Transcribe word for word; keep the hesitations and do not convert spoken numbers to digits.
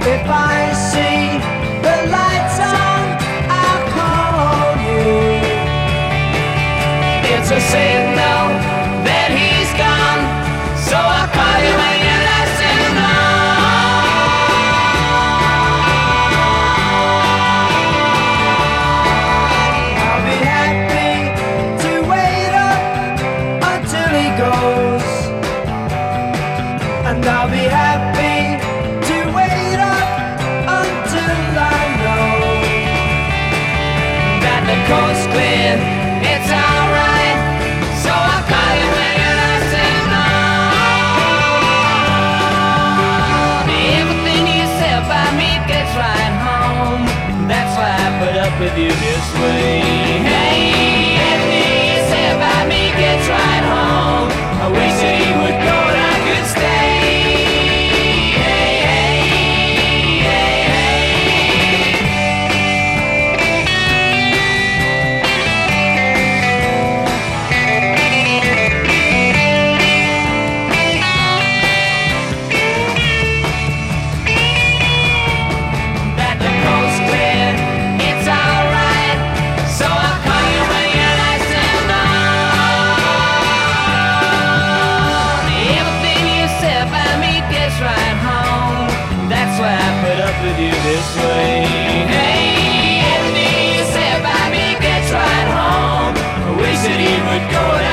If I see the lights on, I'll call you. It's a signal that he's gone, so I'll call you when you're last in I'll be happy to wait up until he goes, and I'll be happy to wait up until I know that the coast's clear, it's alright, so I'll call you when you're last in love. Everything you say about me gets right home, that's why I put up with you this way. Hey, everything you say about me gets right home, I wish that he would go and I could stay. With you this way. Hey, everything you say about me gets right home, I wish that he would go down.